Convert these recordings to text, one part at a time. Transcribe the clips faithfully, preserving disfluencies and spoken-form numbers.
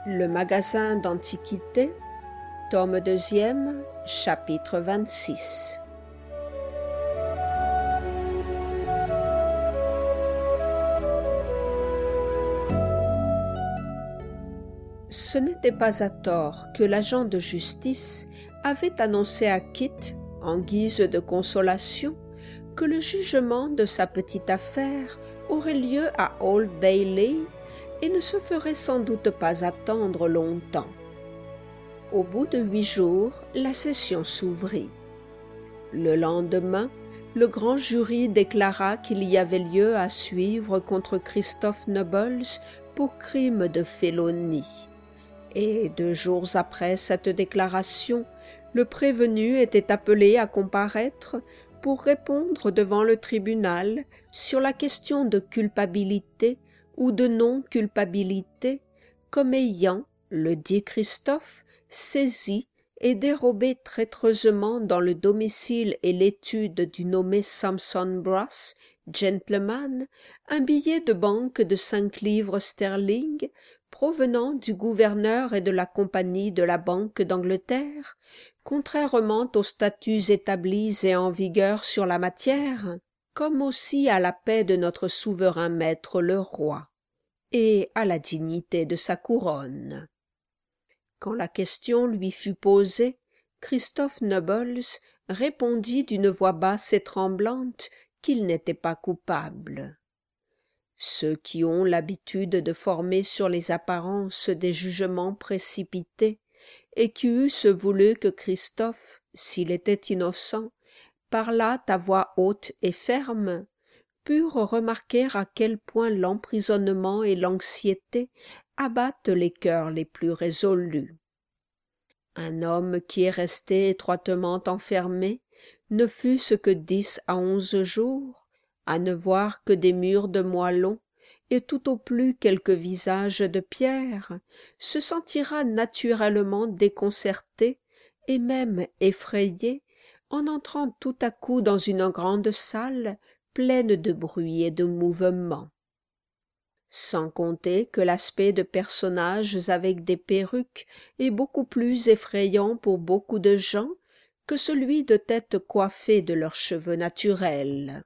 Le magasin d'Antiquités, tome deuxième, chapitre vingt-six. Ce n'était pas à tort que l'agent de justice avait annoncé à Kit, en guise de consolation, que le jugement de sa petite affaire aurait lieu à Old Bailey et ne se ferait sans doute pas attendre longtemps. Au bout de huit jours, la session s'ouvrit. Le lendemain, le grand jury déclara qu'il y avait lieu à suivre contre Christophe Nobles pour crime de félonie. Et deux jours après cette déclaration, le prévenu était appelé à comparaître pour répondre devant le tribunal sur la question de culpabilité ou de non-culpabilité, comme ayant, le dit Christophe, saisi et dérobé traîtreusement dans le domicile et l'étude du nommé Sampson Brass, gentleman, un billet de banque de cinq livres sterling provenant du gouverneur et de la compagnie de la Banque d'Angleterre, contrairement aux statuts établis et en vigueur sur la matière, comme aussi à la paix de notre souverain maître le roi, et à la dignité de sa couronne. Quand la question lui fut posée, Christophe Nobles répondit d'une voix basse et tremblante qu'il n'était pas coupable. Ceux qui ont l'habitude de former sur les apparences des jugements précipités, et qui eussent voulu que Christophe, s'il était innocent, parlât à voix haute et ferme, purent remarquer à quel point l'emprisonnement et l'anxiété abattent les cœurs les plus résolus. Un homme qui est resté étroitement enfermé, ne fût-ce que dix à onze jours, à ne voir que des murs de moellons, et tout au plus quelques visages de pierre, se sentira naturellement déconcerté et même effrayé en entrant tout à coup dans une grande salle pleine de bruit et de mouvements. Sans compter que l'aspect de personnages avec des perruques est beaucoup plus effrayant pour beaucoup de gens que celui de têtes coiffées de leurs cheveux naturels.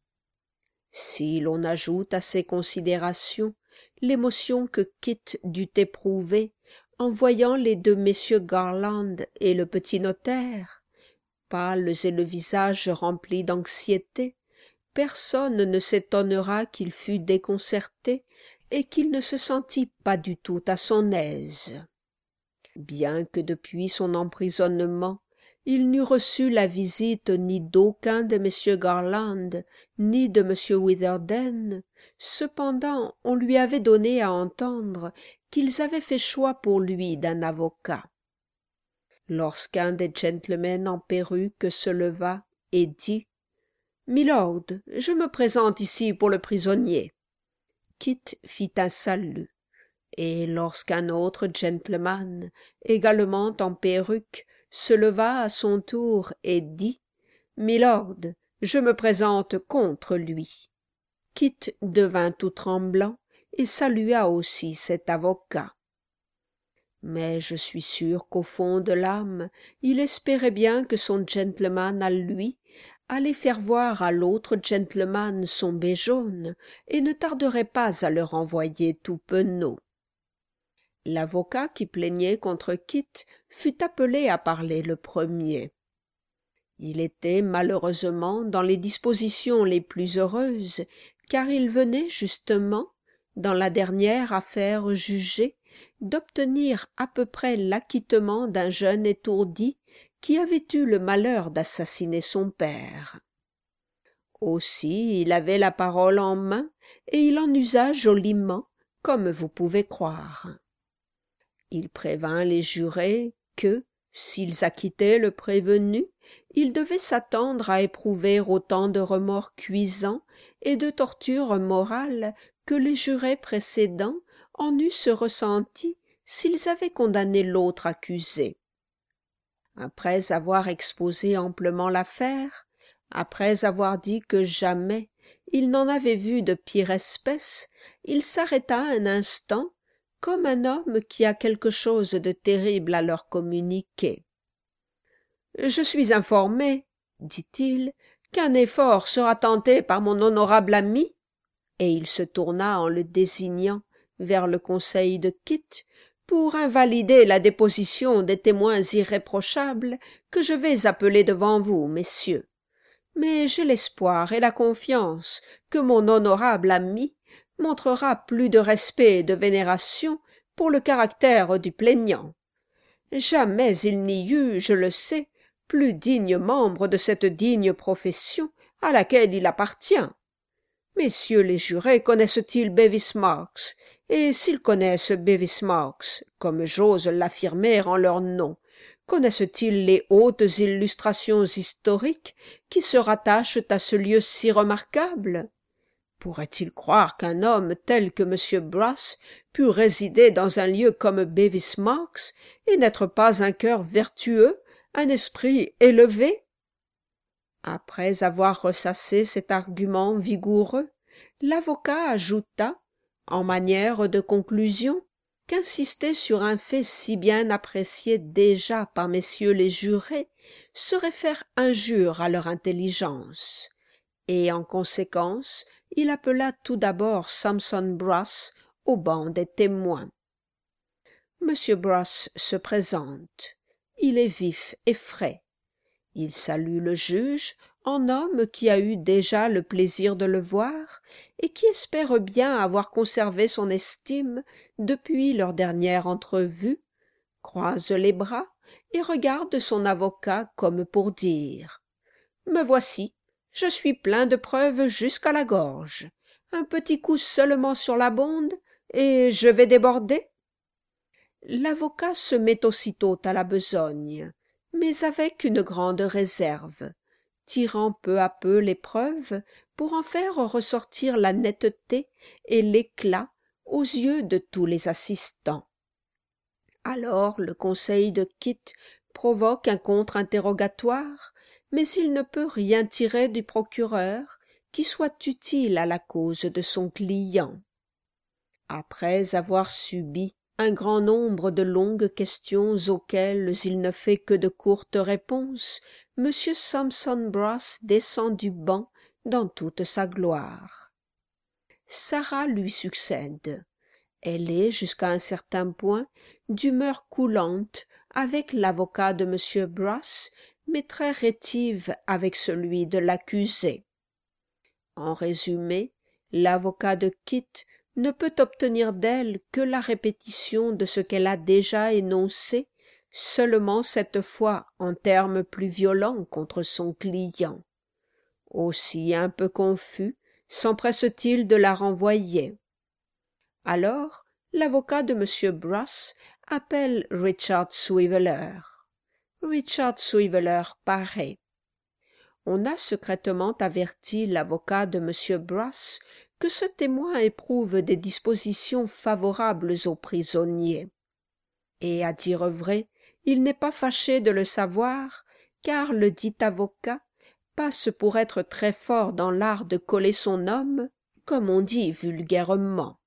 Si l'on ajoute à ces considérations l'émotion que Kit dut éprouver en voyant les deux messieurs Garland et le petit notaire, pâles et le visage rempli d'anxiété, personne ne s'étonnera qu'il fût déconcerté et qu'il ne se sentît pas du tout à son aise. Bien que depuis son emprisonnement, il n'eût reçu la visite ni d'aucun de messieurs Garland, ni de monsieur Witherden, cependant on lui avait donné à entendre qu'ils avaient fait choix pour lui d'un avocat. Lorsqu'un des gentlemen en perruque se leva et dit « Milord, je me présente ici pour le prisonnier », Kit fit un salut, et lorsqu'un autre gentleman, également en perruque, se leva à son tour et dit « Milord, je me présente contre lui », Kit devint tout tremblant et salua aussi cet avocat. Mais je suis sûr qu'au fond de l'âme, il espérait bien que son gentleman à lui allait faire voir à l'autre gentleman son bec jaune et ne tarderait pas à le renvoyer tout penaud. L'avocat qui plaignait contre Kit fut appelé à parler le premier. Il était malheureusement dans les dispositions les plus heureuses, car il venait justement, dans la dernière affaire jugée, d'obtenir à peu près l'acquittement d'un jeune étourdi qui avait eu le malheur d'assassiner son père. Aussi il avait la parole en main, et il en usa joliment, comme vous pouvez croire. Il prévint les jurés que, s'ils acquittaient le prévenu, ils devaient s'attendre à éprouver autant de remords cuisants et de tortures morales que les jurés précédents en eussent ressenti s'ils avaient condamné l'autre accusé. Après avoir exposé amplement l'affaire, après avoir dit que jamais il n'en avait vu de pire espèce, il s'arrêta un instant comme un homme qui a quelque chose de terrible à leur communiquer. « Je suis informé, dit-il, qu'un effort sera tenté par mon honorable ami, et il se tourna en le désignant vers le conseil de Kit, pour invalider la déposition des témoins irréprochables que je vais appeler devant vous, messieurs. Mais j'ai l'espoir et la confiance que mon honorable ami montrera plus de respect et de vénération pour le caractère du plaignant. Jamais il n'y eut, je le sais, plus digne membre de cette digne profession à laquelle il appartient. Messieurs les jurés connaissent-ils Bevis Marks, et s'ils connaissent Bevis Marks, comme j'ose l'affirmer en leur nom, connaissent-ils les hautes illustrations historiques qui se rattachent à ce lieu si remarquable? Pourraient-ils croire qu'un homme tel que M. Brass pût résider dans un lieu comme Bevis Marks et n'être pas un cœur vertueux, un esprit élevé? Après avoir ressassé cet argument vigoureux, l'avocat ajouta, en manière de conclusion, qu'insister sur un fait si bien apprécié déjà par messieurs les jurés serait faire injure à leur intelligence, et en conséquence il appela tout d'abord Sampson Brass au banc des témoins. Monsieur Brass se présente. Il est vif et frais. Il salue le juge en homme qui a eu déjà le plaisir de le voir et qui espère bien avoir conservé son estime depuis leur dernière entrevue, croise les bras et regarde son avocat comme pour dire « Me voici, je suis plein de preuves jusqu'à la gorge. Un petit coup seulement sur la bonde et je vais déborder. » L'avocat se met aussitôt à la besogne, mais avec une grande réserve, tirant peu à peu les preuves pour en faire ressortir la netteté et l'éclat aux yeux de tous les assistants. Alors le conseil de Kit provoque un contre-interrogatoire, mais il ne peut rien tirer du procureur qui soit utile à la cause de son client. Après avoir subi un grand nombre de longues questions auxquelles il ne fait que de courtes réponses, M. Sampson Brass descend du banc dans toute sa gloire. Sarah lui succède. Elle est, jusqu'à un certain point, d'humeur coulante avec l'avocat de M. Brass, mais très rétive avec celui de l'accusé. En résumé, l'avocat de Kit ne peut obtenir d'elle que la répétition de ce qu'elle a déjà énoncé, seulement cette fois en termes plus violents contre son client. Aussi un peu confus, s'empresse-t-il de la renvoyer. Alors, l'avocat de M. Brass appelle Richard Swiveller. Richard Swiveller paraît. On a secrètement averti l'avocat de M. Brass que ce témoin éprouve des dispositions favorables aux prisonniers. Et, à dire vrai, il n'est pas fâché de le savoir, car le dit avocat passe pour être très fort dans l'art de coller son homme, comme on dit vulgairement.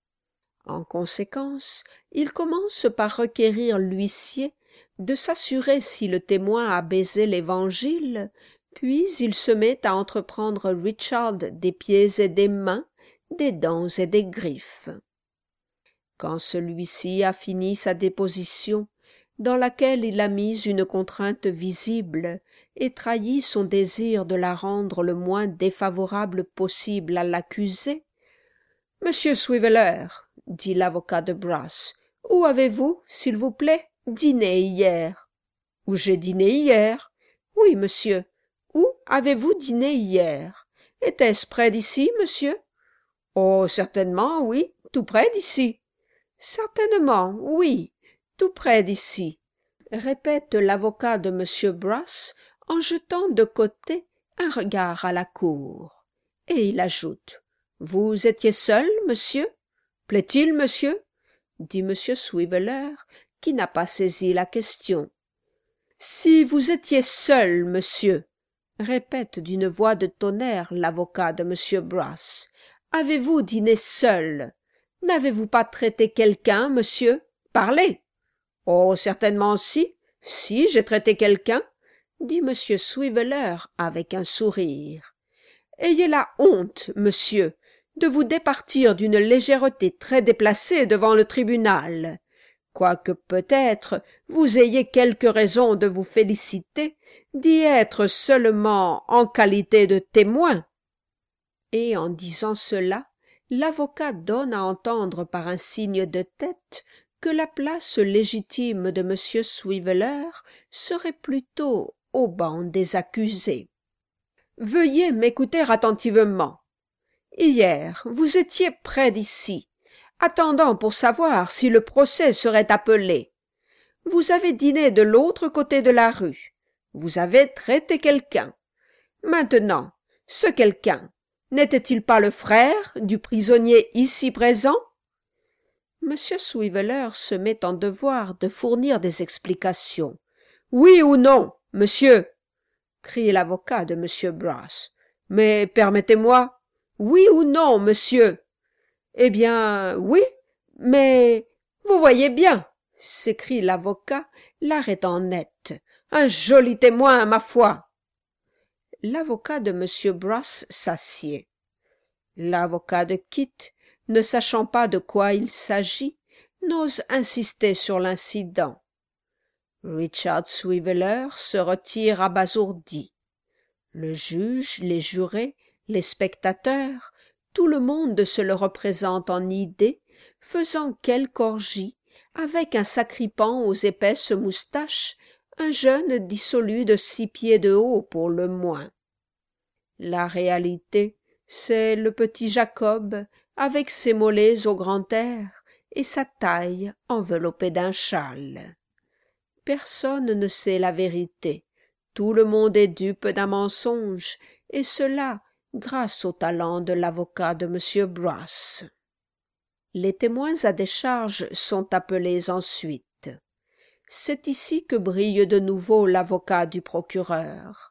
En conséquence, il commence par requérir l'huissier de s'assurer si le témoin a baisé l'Évangile, puis il se met à entreprendre Richard des pieds et des mains, des dents et des griffes. Quand celui-ci a fini sa déposition, dans laquelle il a mis une contrainte visible et trahi son désir de la rendre le moins défavorable possible à l'accusé, « Monsieur Swiveller, dit l'avocat de Brass, où avez-vous, s'il vous plaît, dîné hier ?»« Où j'ai dîné hier ?»« Oui, monsieur. Où avez-vous dîné hier? Était-ce près d'ici, monsieur ?»« Oh, certainement, oui, tout près d'ici. »« Certainement, oui, tout près d'ici, » répète l'avocat de M. Brass en jetant de côté un regard à la cour. Et il ajoute « Vous étiez seul, monsieur? Plaît-il, monsieur ?» dit M. Swiveller, qui n'a pas saisi la question. « Si vous étiez seul, monsieur, » répète d'une voix de tonnerre l'avocat de M. Brass, « avez-vous dîné seul? N'avez-vous pas traité quelqu'un, monsieur? Parlez. Oh, certainement si. Si, j'ai traité quelqu'un, dit monsieur Swiveller avec un sourire. Ayez la honte, monsieur, de vous départir d'une légèreté très déplacée devant le tribunal, quoique peut-être vous ayez quelque raison de vous féliciter d'y être seulement en qualité de témoin. Et en disant cela, l'avocat donne à entendre par un signe de tête que la place légitime de monsieur Swiveller serait plutôt au banc des accusés. Veuillez m'écouter attentivement. Hier, vous étiez près d'ici, attendant pour savoir si le procès serait appelé. Vous avez dîné de l'autre côté de la rue. Vous avez traité quelqu'un. Maintenant, ce quelqu'un, n'était-il pas le frère du prisonnier ici présent? Monsieur Swiveller se met en devoir de fournir des explications. Oui ou non, monsieur? Crie l'avocat de monsieur Brass. Mais permettez-moi. Oui ou non, monsieur? Eh bien, oui, mais vous voyez bien, s'écrie l'avocat, l'arrêtant net. Un joli témoin, ma foi. L'avocat de monsieur Brass s'assied. L'avocat de Kit, ne sachant pas de quoi il s'agit, n'ose insister sur l'incident. Richard Swiveller se retire abasourdi. Le juge, les jurés, les spectateurs, tout le monde se le représente en idée, faisant quelque orgie, avec un sacripant aux épaisses moustaches, un jeune dissolu de six pieds de haut pour le moins. La réalité, c'est le petit Jacob, avec ses mollets au grand air et sa taille enveloppée d'un châle. Personne ne sait la vérité, tout le monde est dupe d'un mensonge, et cela grâce au talent de l'avocat de monsieur Brass. Les témoins à décharge sont appelés ensuite. C'est ici que brille de nouveau l'avocat du procureur.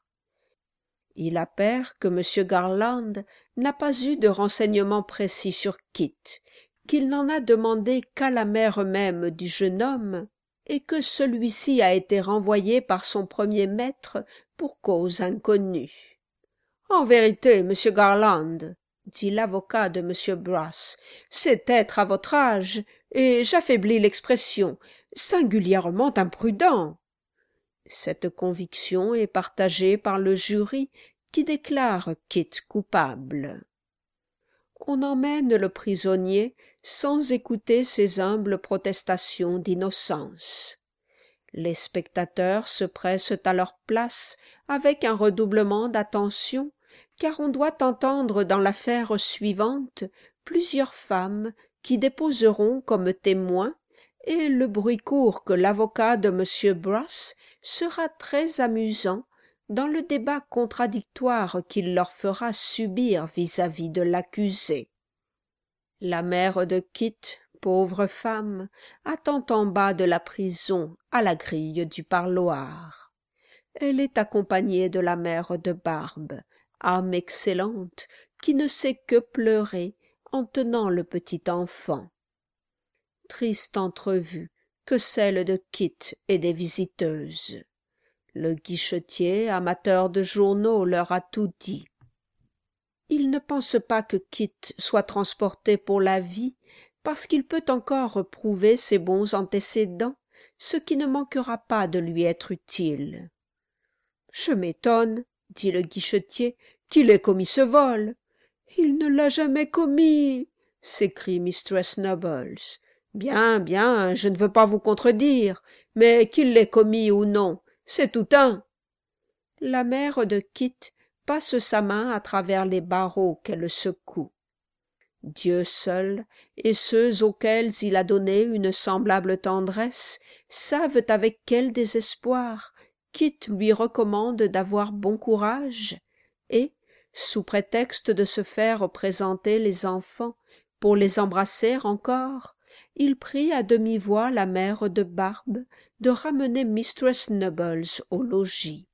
Il appert que monsieur Garland n'a pas eu de renseignements précis sur Kit, qu'il n'en a demandé qu'à la mère même du jeune homme, et que celui-ci a été renvoyé par son premier maître pour cause inconnue. En vérité, monsieur Garland, dit l'avocat de monsieur Brass, c'est être à votre âge, et j'affaiblis l'expression, singulièrement imprudent. Cette conviction est partagée par le jury qui déclare Kit coupable. On emmène le prisonnier sans écouter ses humbles protestations d'innocence. Les spectateurs se pressent à leur place avec un redoublement d'attention, car on doit entendre dans l'affaire suivante plusieurs femmes qui déposeront comme témoins, et le bruit court que l'avocat de monsieur Brass sera très amusant dans le débat contradictoire qu'il leur fera subir vis-à-vis de l'accusé. La mère de Kit, pauvre femme, attend en bas de la prison à la grille du parloir. Elle est accompagnée de la mère de Barbe, âme excellente, qui ne sait que pleurer en tenant le petit enfant. Triste entrevue que celle de Kit et des visiteuses. Le guichetier, amateur de journaux, leur a tout dit. Il ne pense pas que Kit soit transporté pour la vie, parce qu'il peut encore prouver ses bons antécédents, ce qui ne manquera pas de lui être utile. « Je m'étonne, dit le guichetier, qu'il ait commis ce vol. »« Il ne l'a jamais commis, s'écrie mistress Nubbles. Bien, bien, je ne veux pas vous contredire, mais qu'il l'ait commis ou non, c'est tout un. » La mère de Kit passe sa main à travers les barreaux qu'elle secoue. Dieu seul, et ceux auxquels il a donné une semblable tendresse, savent avec quel désespoir Kit lui recommande d'avoir bon courage, et, sous prétexte de se faire présenter les enfants pour les embrasser encore, il prie à demi-voix la mère de Barbe de ramener mistress Nubbles au logis.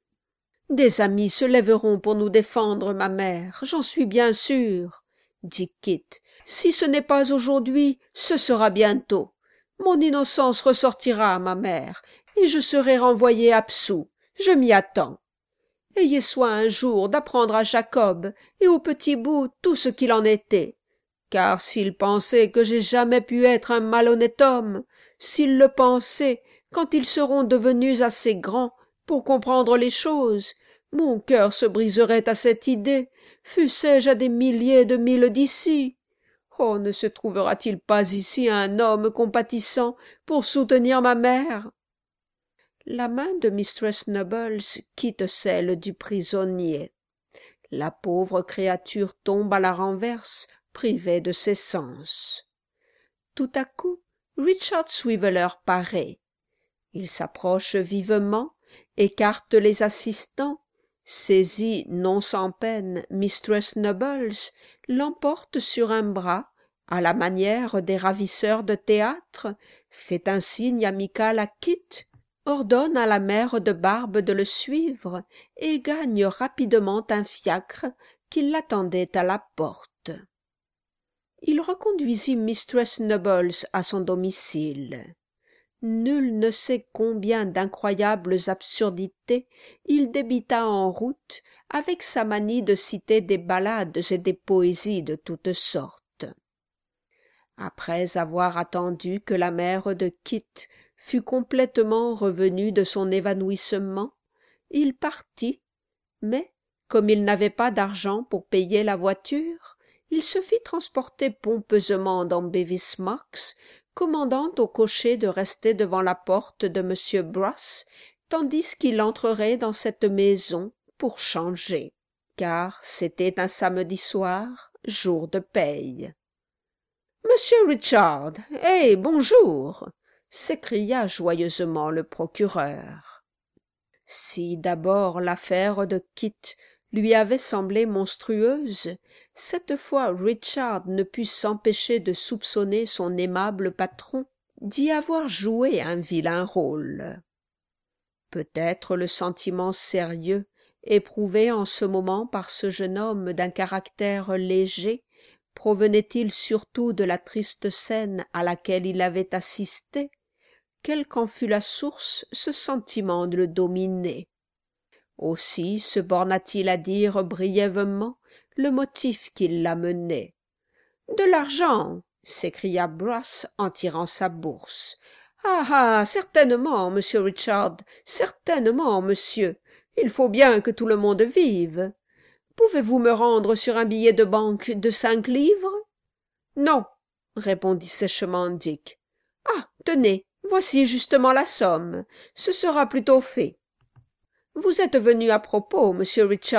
« Des amis se lèveront pour nous défendre, ma mère, j'en suis bien sûre, dit Kit. Si ce n'est pas aujourd'hui, ce sera bientôt. Mon innocence ressortira à ma mère, et je serai renvoyé absous. Je m'y attends. Ayez soin un jour d'apprendre à Jacob et au petit bout tout ce qu'il en était. Car s'il pensait que j'ai jamais pu être un malhonnête homme, s'ils le pensaient, quand ils seront devenus assez grands pour comprendre les choses, mon cœur se briserait à cette idée, fussé-je à des milliers de milles d'ici. Oh, ne se trouvera-t-il pas ici un homme compatissant pour soutenir ma mère? La main de mistress Nubbles quitte celle du prisonnier. La pauvre créature tombe à la renverse, privée de ses sens. Tout à coup, Richard Swiveller paraît. Il s'approche vivement, écarte les assistants, saisit non sans peine mistress Nubbles, l'emporte sur un bras, à la manière des ravisseurs de théâtre, fait un signe amical à Kit, ordonne à la mère de Barbe de le suivre et gagne rapidement un fiacre qui l'attendait à la porte. Il reconduisit mistress Nubbles à son domicile. Nul ne sait combien d'incroyables absurdités il débita en route avec sa manie de citer des ballades et des poésies de toutes sortes. Après avoir attendu que la mère de Kit fût complètement revenue de son évanouissement, il partit, mais, comme il n'avait pas d'argent pour payer la voiture, il se fit transporter pompeusement dans Bevis Marks, commandant au cocher de rester devant la porte de M. Brass, tandis qu'il entrerait dans cette maison pour changer, car c'était un samedi soir, jour de paye. « Monsieur Richard, eh, bonjour !» s'écria joyeusement le procureur. Si d'abord l'affaire de Kit lui avait semblé monstrueuse, cette fois Richard ne put s'empêcher de soupçonner son aimable patron d'y avoir joué un vilain rôle. Peut-être le sentiment sérieux éprouvé en ce moment par ce jeune homme d'un caractère léger provenait-il surtout de la triste scène à laquelle il avait assisté? Quelle qu'en fût la source, ce sentiment le dominait. Aussi se borna-t-il à dire brièvement le motif qui l'amenait. « De l'argent !» s'écria Brass en tirant sa bourse. « Ah ah, certainement, monsieur Richard, certainement, monsieur. Il faut bien que tout le monde vive. Pouvez-vous me rendre sur un billet de banque de cinq livres? »« Non, » répondit sèchement Dick. « Ah, tenez, voici justement la somme. Ce sera plutôt fait. »« Vous êtes venu à propos, monsieur Richard. »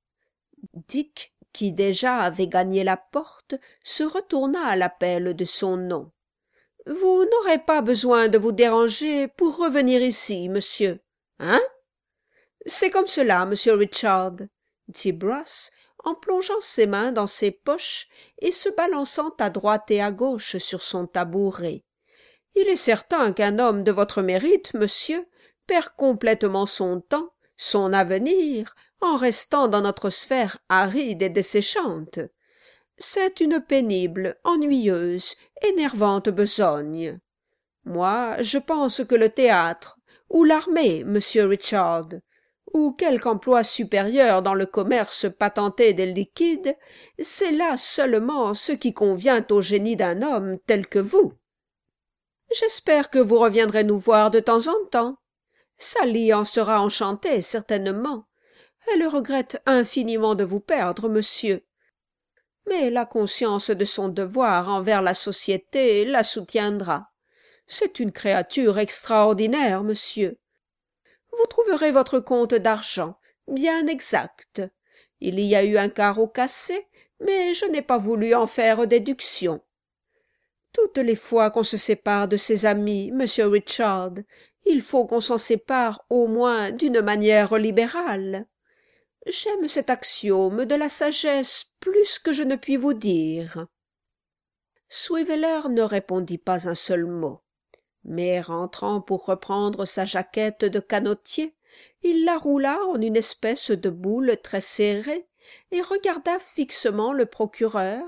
Dick, qui déjà avait gagné la porte, se retourna à l'appel de son nom. « Vous n'aurez pas besoin de vous déranger pour revenir ici, monsieur. Hein? »« C'est comme cela, monsieur Richard. » dit Brass, en plongeant ses mains dans ses poches et se balançant à droite et à gauche sur son tabouret. « Il est certain qu'un homme de votre mérite, monsieur, perd complètement son temps, son avenir, en restant dans notre sphère aride et desséchante. C'est une pénible, ennuyeuse, énervante besogne. Moi, je pense que le théâtre, ou l'armée, monsieur Richard, ou quelque emploi supérieur dans le commerce patenté des liquides, c'est là seulement ce qui convient au génie d'un homme tel que vous. J'espère que vous reviendrez nous voir de temps en temps. Sally en sera enchantée, certainement. Elle regrette infiniment de vous perdre, monsieur. Mais la conscience de son devoir envers la société la soutiendra. C'est une créature extraordinaire, monsieur. Vous trouverez votre compte d'argent bien exact. Il y a eu un carreau cassé, mais je n'ai pas voulu en faire déduction. Toutes les fois qu'on se sépare de ses amis, monsieur Richard, il faut qu'on s'en sépare au moins d'une manière libérale. J'aime cet axiome de la sagesse plus que je ne puis vous dire. » Swiveller ne répondit pas un seul mot. Mais rentrant pour reprendre sa jaquette de canotier, il la roula en une espèce de boule très serrée et regarda fixement le procureur,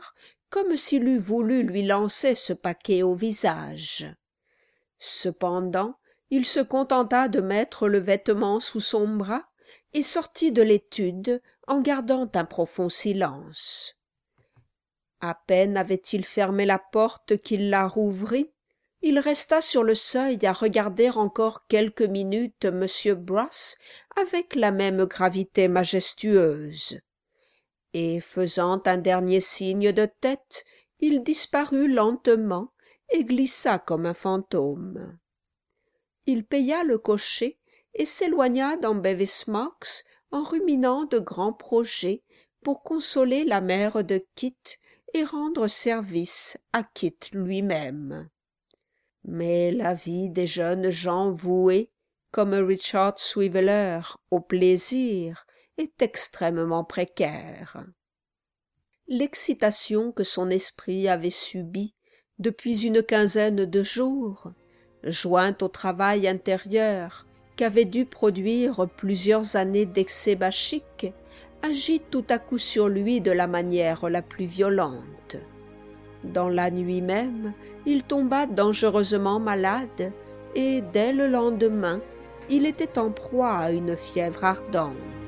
comme s'il eût voulu lui lancer ce paquet au visage. Cependant, il se contenta de mettre le vêtement sous son bras et sortit de l'étude en gardant un profond silence. À peine avait-il fermé la porte qu'il la rouvrit, il resta sur le seuil à regarder encore quelques minutes M. Brass avec la même gravité majestueuse. Et faisant un dernier signe de tête, il disparut lentement et glissa comme un fantôme. Il paya le cocher et s'éloigna dans Bevis Marks en ruminant de grands projets pour consoler la mère de Kit et rendre service à Kit lui-même. Mais la vie des jeunes gens voués, comme Richard Swiveller, au plaisir, est extrêmement précaire. L'excitation que son esprit avait subie depuis une quinzaine de jours, jointe au travail intérieur qu'avaient dû produire plusieurs années d'excès bachiques, agit tout à coup sur lui de la manière la plus violente. Dans la nuit même, il tomba dangereusement malade, et dès le lendemain, il était en proie à une fièvre ardente.